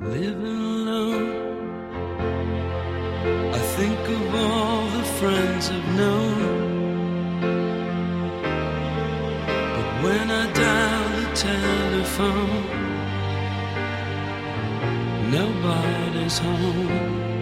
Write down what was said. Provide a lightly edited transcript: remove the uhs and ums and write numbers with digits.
Living alone, I think of all the friends I've known. But when I dial the telephone, nobody's home.